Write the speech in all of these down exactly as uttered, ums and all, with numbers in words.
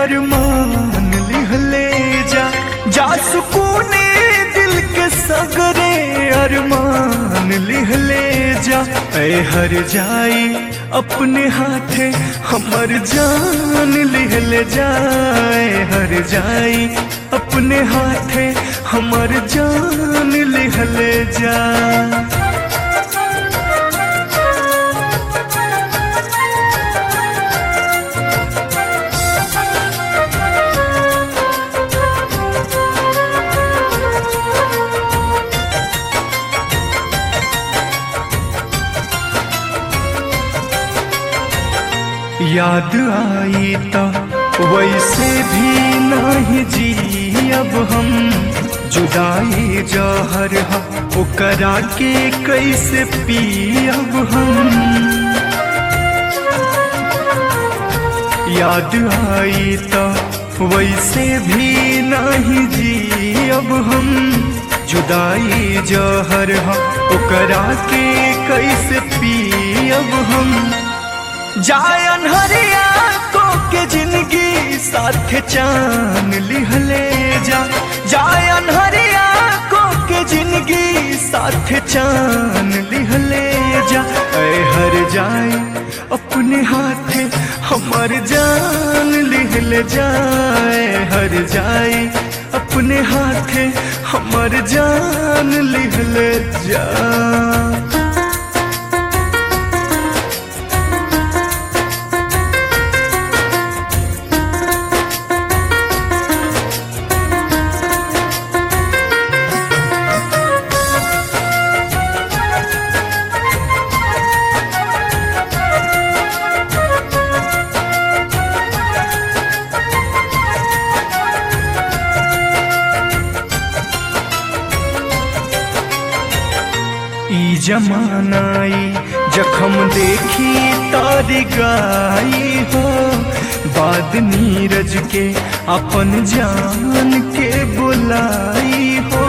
अरमान लिहले जा जा सुकूने दिल के सगरे अरमान लिहले जा ऐ हर जाई अपने हाथे हमर जान लिहले जाए हर जाई अपने हाथे हमर जान लिहले जा। याद आई तो वैसे भी नहीं जी अब हम जुदाई जहर ओकरा के कैसे पी अब हम। याद आई तो वैसे भी नहीं जी अब हम जुदाई जहर ओकरा के कैसे पी अब हम। जाय अनहरिया को के जिंदगी साथ चान लिहले जा जाय अनहरिया को के जिंदगी साथ चान लिहले जा ऐ हर जाए अपने हाथे हमर जान लिहले जाए हर जाए अपने हाथे हमर जान लिहले जा। ई जमानाई जखम देखी तारी गाई हो बाद नीरज के अपन जान के बुलाई हो।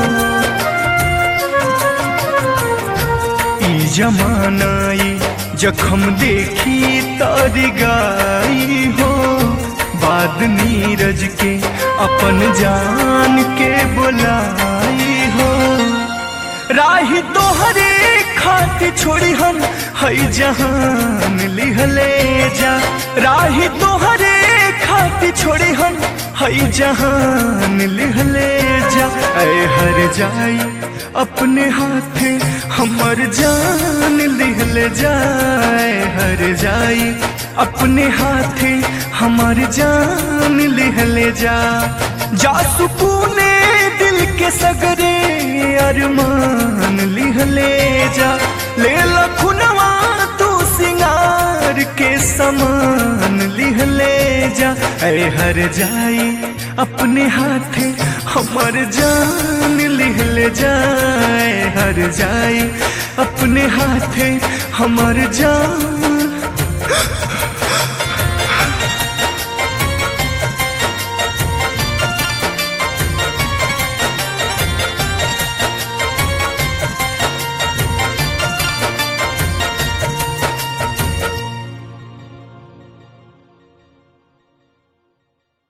ई जमानाई जखम देखी तारी गाई हो बाद नीरज के अपन जान के बुलाई हो। राही तोहरे खाती छोड़ी हम हई जहान लिहले जा राही तोहरे खाती छोड़ी हम हई जहान लिहले जा ऐ हर जाई अपने हाथे हमर जान लिहले जाए हर जाई अपने हाथे हमर जान लिहले जा। जा सुकूने दिल के सगरे अरमान लिहले जा ले लखुनवा तू सिंगार के समान लिहले जा ऐ हर जाई अपने हाथे हमर जान लिहले जाए हर जाई अपने हाथे हमर जान